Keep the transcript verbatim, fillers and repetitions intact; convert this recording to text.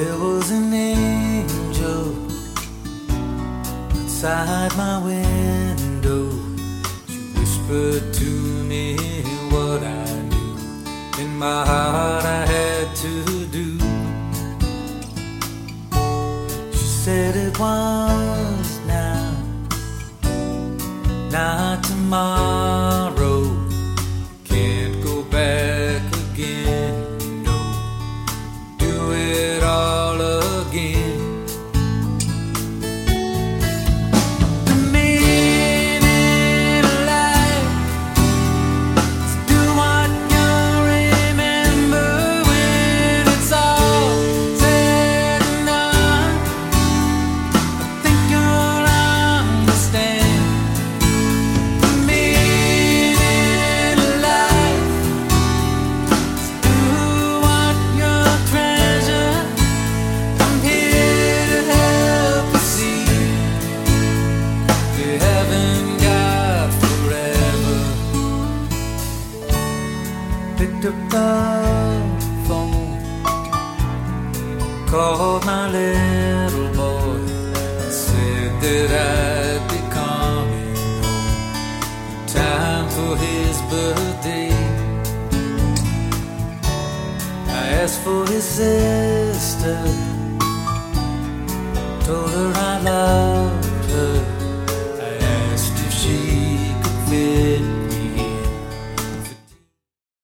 There was an angel outside my window. She whispered to me what I knew in my heart I had to do. She said it was now, not tomorrow. Can't go back again, no, do it all again. The meaning of life is do what you remember when it's all said and done. I think you'll understand. The meaning of life is do what you treasure. I'm here to help you see you haven't got forever. Picked up the phone, called my little boy, and said that I'd be coming home in time for his birthday. I asked for his sister, told her